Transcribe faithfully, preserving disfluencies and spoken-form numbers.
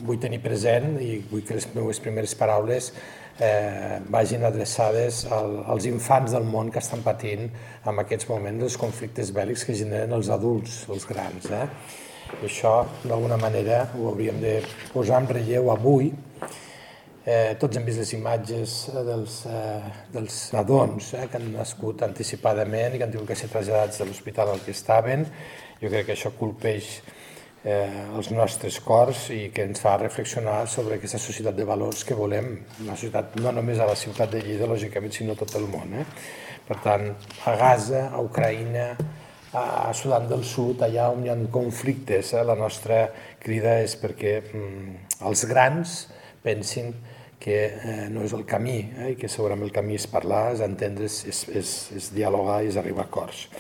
vull tenir present i vull que les meves primeres paraules eh, vagin adreçades al, als infants del món que estan patint en aquests moments els conflictes bèl·lics que generen els adults, els grans. Eh? I això, d'alguna manera, ho hauríem de posar en relleu avui. Eh, tots hem vist les imatges dels, eh, dels nadons eh, que han nascut anticipadament i que han tingut que ser traslladats de l'hospital al que estaven. Jo crec que això colpeix eh, els nostres cors i que ens fa reflexionar sobre aquesta societat de valors que volem, una societat no només a la ciutat de Lleida, lògicament, sinó a tot el món. Eh? Per tant, a Gaza, a Ucraïna, a Sudan del Sud, allà on hi ha conflictes, eh, la nostra crida és perquè mm, els grans pensin que eh, no és el camí, eh, i que segurament el camí és parlar, és entendre, és, és, és dialogar i és arribar a acords.